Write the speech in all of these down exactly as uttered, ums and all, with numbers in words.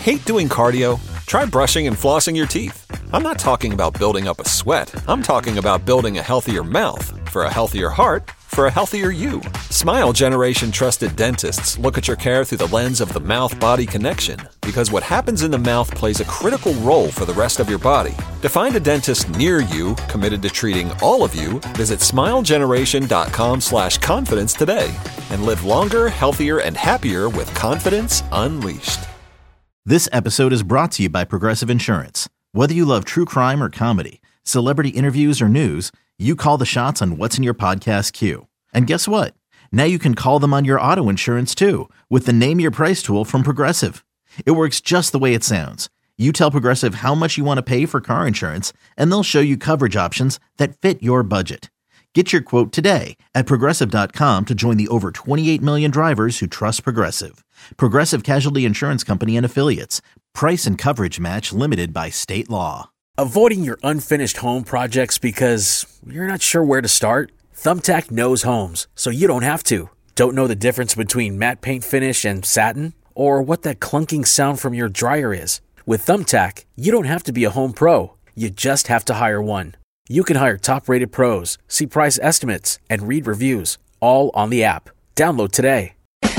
Hate doing cardio? Try brushing and flossing your teeth. I'm not talking about building up a sweat. I'm talking about building a healthier mouth for a healthier heart for a healthier you. Smile Generation trusted dentists look at your care through the lens of the mouth-body connection, because what happens in the mouth plays a critical role for the rest of your body. To find a dentist near you committed to treating all of you, visit smilegeneration.com slash confidence today and live longer, healthier, and happier with confidence unleashed. This episode is brought to you by Progressive Insurance. Whether you love true crime or comedy, celebrity interviews or news, you call the shots on what's in your podcast queue. And guess what? Now you can call them on your auto insurance too with the Name Your Price tool from Progressive. It works just the way it sounds. You tell Progressive how much you want to pay for car insurance, and they'll show you coverage options that fit your budget. Get your quote today at Progressive dot com to join the over twenty-eight million drivers who trust Progressive. Progressive Casualty Insurance Company and Affiliates. Price and coverage match limited by state law. Avoiding your unfinished home projects because you're not sure where to start? Thumbtack knows homes, so you don't have to. Don't know the difference between matte paint finish and satin? Or what that clunking sound from your dryer is? With Thumbtack, you don't have to be a home pro. You just have to hire one. You can hire top-rated pros, see price estimates, and read reviews, all on the app. Download today.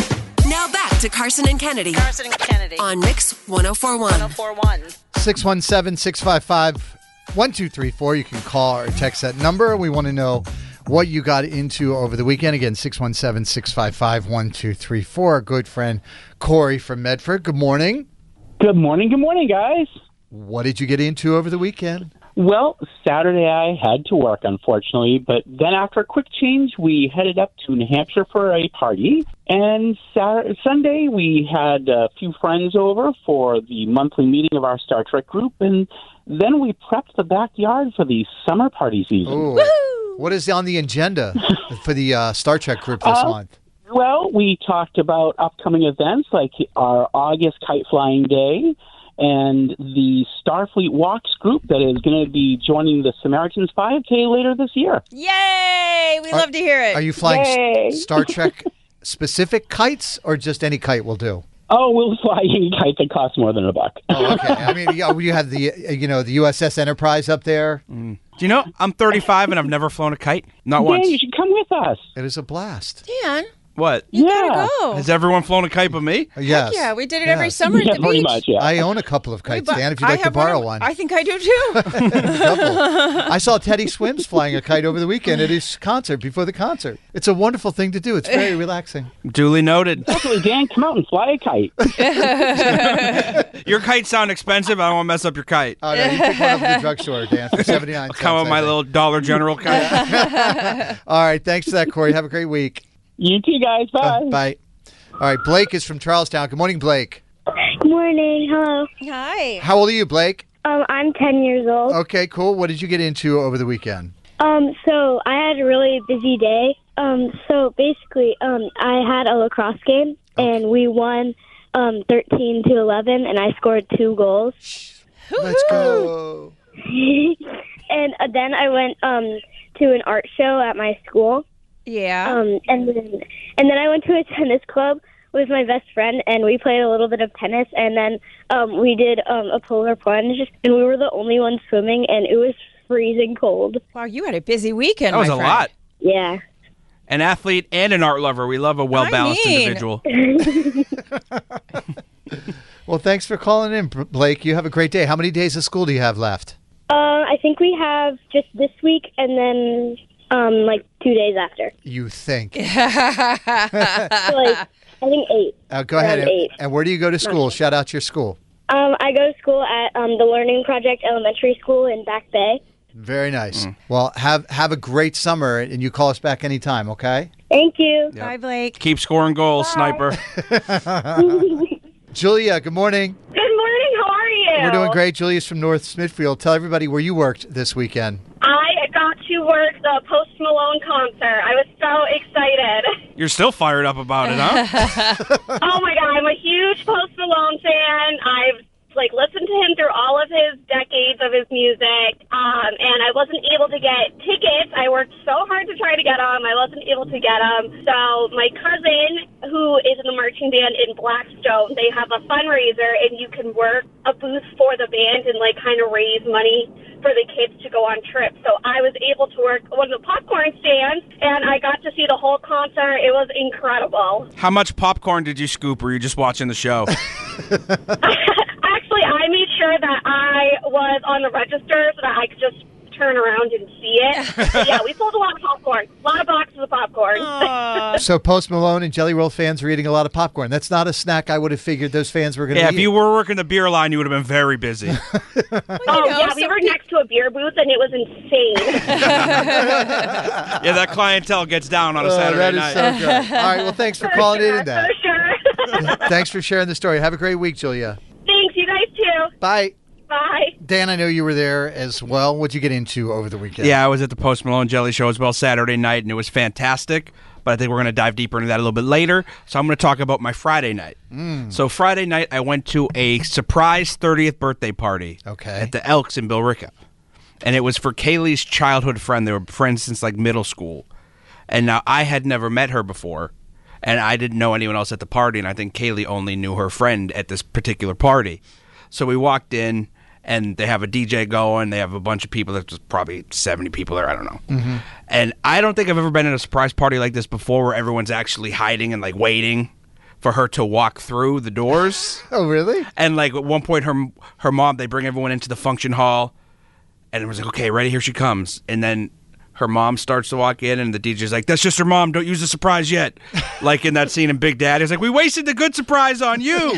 Now back to Carson and Kennedy. Carson and Kennedy. On Mix ten forty-one. ten forty-one. six one seven, six five five, one two three four. You can call or text that number. We want to know what you got into over the weekend. Again, six one seven, six five five, one two three four. Our good friend Corey from Medford. Good morning. Good morning. Good morning, guys. What did you get into over the weekend? Well, Saturday I had to work, unfortunately, but then after a quick change, we headed up to New Hampshire for a party. And Saturday, Sunday, we had a few friends over for the monthly meeting of our Star Trek group, and then we prepped the backyard for the summer party season. Ooh. What is on the agenda for the uh, Star Trek group this uh, month? Well, we talked about upcoming events like our August Kite Flying Day, and the Starfleet Walks group that is going to be joining the Samaritans five K later this year. Yay! We Are- love to hear it. Are you flying Yay. s- Star Trek specific kites, or just any kite will do? Oh, we'll fly any kite that costs more than a buck. Oh, okay. I mean, yeah, you have the uh, you know the U S S Enterprise up there. Mm. Do you know, I'm thirty-five and I've never flown a kite. Not Dan, once. you should come with us. It is a blast. Dan, What? you Yeah. gotta go. Has everyone flown a kite but me? Uh, Yes. Heck yeah, we did it every Yes. summer at Yeah, the pretty beach. much, yeah. I own a couple of kites, But Dan, if you'd I like to have borrow of- one. I think I do too. A couple. I saw Teddy Swims flying a kite over the weekend at his concert, before the concert. It's a wonderful thing to do. It's very relaxing. Duly noted. Definitely, Dan, come out and fly a kite. Your kites sound expensive. I don't want to mess up your kite. Oh, no, you pick one up at the drugstore, Dan, for seventy-nine cents. Come with I my think. little Dollar General kite. All right, thanks for that, Corey. Have a great week. You too, guys. Bye. Uh, bye. All right, Blake is from Charlestown. Good morning, Blake. Good morning. Hello. Hi. How old are you, Blake? Um, I'm ten years old. Okay, cool. What did you get into over the weekend? Um, so I had a really busy day. Um, so basically, um, I had a lacrosse game and we won um thirteen to eleven, and I scored two goals. Let's go. And uh, then I went um to an art show at my school. Yeah. Um, and then and then I went to a tennis club with my best friend, and we played a little bit of tennis, and then um, we did um, a polar plunge, and we were the only ones swimming, and it was freezing cold. Wow, you had a busy weekend. That was my a friend. lot. Yeah. An athlete and an art lover. We love a well-balanced I mean- individual. Well, thanks for calling in, B- Blake. You have a great day. How many days of school do you have left? Uh, I think we have just this week, and then um, like two days after. You think. So, like, I think eight. Uh, go ahead. Around And, eight. and where do you go to school? Shout out your school. Um, I go to school at um, the Learning Project Elementary School in Back Bay. Very nice. Well, have have a great summer, and you call us back anytime, okay? Thank you. Yep. Bye, Blake. Keep scoring goals, sniper. Julia, good morning. Good morning. How are you? We're doing great. Julia's from North Smithfield. Tell everybody where you worked this weekend. I got to work the Post Malone concert. I was so excited. You're still fired up about it, huh? Oh my God, I'm a huge Post Malone fan. I've like listen to him through all of his decades of his music. Um, and I wasn't able to get tickets. I worked so hard to try to get them. I wasn't able to get them. So my cousin, who is in the marching band in Blackstone, they have a fundraiser, and you can work a booth for the band and like kind of raise money for the kids to go on trips. So I was able to work one of the popcorn stands, and I got to see the whole concert. It was incredible. How much popcorn did you scoop, or were you just watching the show? Actually, I made sure that I was on the register so that I could just turn around and see it. But yeah, we sold a lot of popcorn. A lot of boxes of popcorn. So Post Malone and Jelly Roll fans were eating a lot of popcorn. That's not a snack I would have figured those fans were going to Yeah, eat. if you were working the beer line, you would have been very busy. Oh, know, yeah, we were next to a beer booth, and it was insane. Yeah, that clientele gets down on a Oh, Saturday that is night. so good. All right, well, thanks for calling sure, in and that. For sure. Thanks for sharing the story. Have a great week, Julia. Thanks, you guys too. Bye. Bye. Dan, I know you were there as well. What'd you get into over the weekend? Yeah, I was at the Post Malone Jelly Show as well Saturday night, and it was fantastic. But I think we're going to dive deeper into that a little bit later. So I'm going to talk about my Friday night. Mm. So Friday night, I went to a surprise thirtieth birthday party Okay. at the Elks in Billerica. And it was for Kaylee's childhood friend. They were friends since like middle school. And now I had never met her before, and I didn't know anyone else at the party, and I think Kaylee only knew her friend at this particular party. So we walked in, and they have a D J going. They have a bunch of people. There's probably seventy people there. I don't know. Mm-hmm. And I don't think I've ever been at a surprise party like this before where everyone's actually hiding and like waiting for her to walk through the doors. Oh, really? And like at one point, her her mom, they bring everyone into the function hall, and it was like, okay, ready, here she comes. And then her mom starts to walk in, and the D J's like, that's just her mom. Don't use the surprise yet. Like in that scene in Big Daddy. It's like, we wasted the good surprise on you.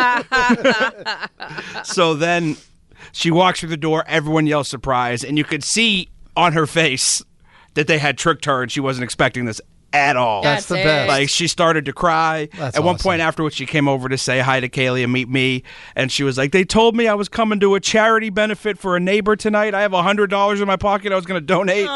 So then she walks through the door. Everyone yells surprise. And you could see on her face that they had tricked her, and she wasn't expecting this at all. That's the That's best. it. Like, she started to cry. That's At one awesome. point afterwards, she came over to say hi to Kaylee and meet me. And she was like, they told me I was coming to a charity benefit for a neighbor tonight. I have one hundred dollars in my pocket. I was going to donate.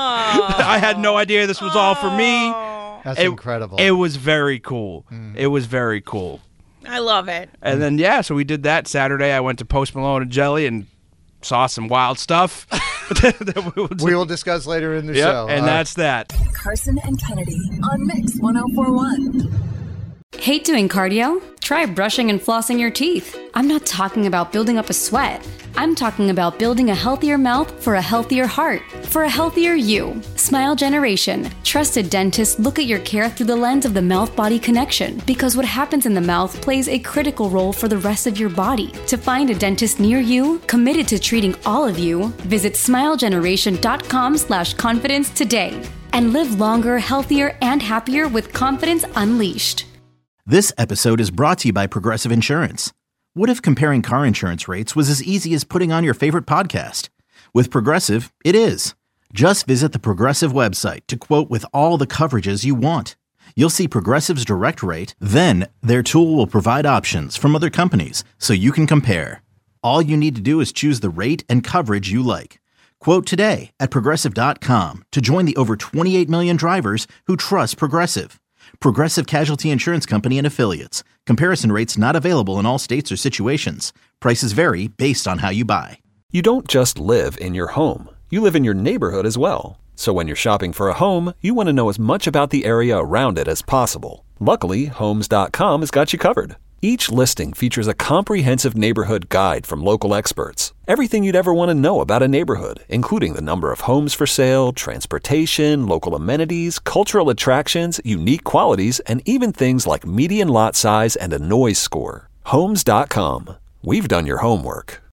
I had no idea this was all for me. That's It- incredible. It was very cool. Mm. It was very cool. I love it. And then, yeah, so we did that Saturday. I went to Post Malone and Jelly and saw some wild stuff. that we will we will discuss later in the Yep, show. and All that's that. Carson and Kennedy on Mix one oh four one. Hate doing cardio? Try brushing and flossing your teeth. I'm not talking about building up a sweat. I'm talking about building a healthier mouth for a healthier heart, for a healthier you. Smile Generation. Trusted dentists look at your care through the lens of the mouth-body connection, because what happens in the mouth plays a critical role for the rest of your body. To find a dentist near you, committed to treating all of you, visit smilegeneration.com slash confidence today. And live longer, healthier, and happier with confidence unleashed. This episode is brought to you by Progressive Insurance. What if comparing car insurance rates was as easy as putting on your favorite podcast? With Progressive, it is. Just visit the Progressive website to quote with all the coverages you want. You'll see Progressive's direct rate, then their tool will provide options from other companies so you can compare. All you need to do is choose the rate and coverage you like. Quote today at Progressive dot com to join the over twenty-eight million drivers who trust Progressive. Progressive Casualty Insurance Company and Affiliates. Comparison rates not available in all states or situations. Prices vary based on how you buy. You don't just live in your home. You live in your neighborhood as well. So when you're shopping for a home, you want to know as much about the area around it as possible. Luckily, Homes dot com has got you covered. Each listing features a comprehensive neighborhood guide from local experts. Everything you'd ever want to know about a neighborhood, including the number of homes for sale, transportation, local amenities, cultural attractions, unique qualities, and even things like median lot size and a noise score. Homes dot com. We've done your homework.